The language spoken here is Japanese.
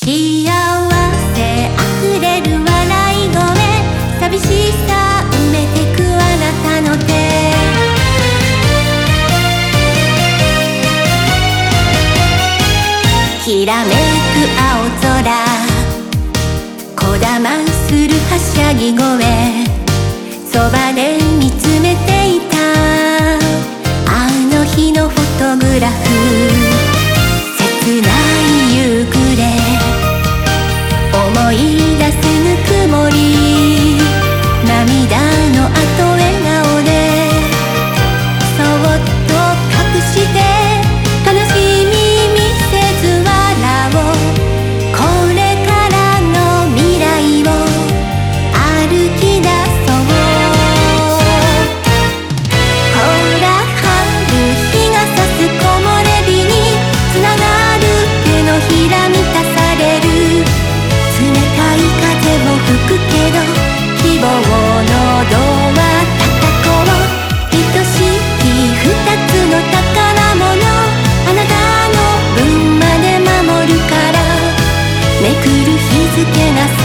幸せあふれる笑い声、寂しさ埋めてくあなたの手、きらめく青空、こだまするはしゃぎ声、そばで見つめていたあの日のフォトグラフ、切ない夕暮れ、思い出すぬくもり、涙の後笑顔でそっと隠して悲しみ見せず笑おう、これからの未来を歩き出そう。ほら春日が差す木漏れ日につながる手のひら満たされる、冷たい風も吹くけど希望のドア叩こう、愛しき二つの宝物、あなたの分まで守るから、めくる日付が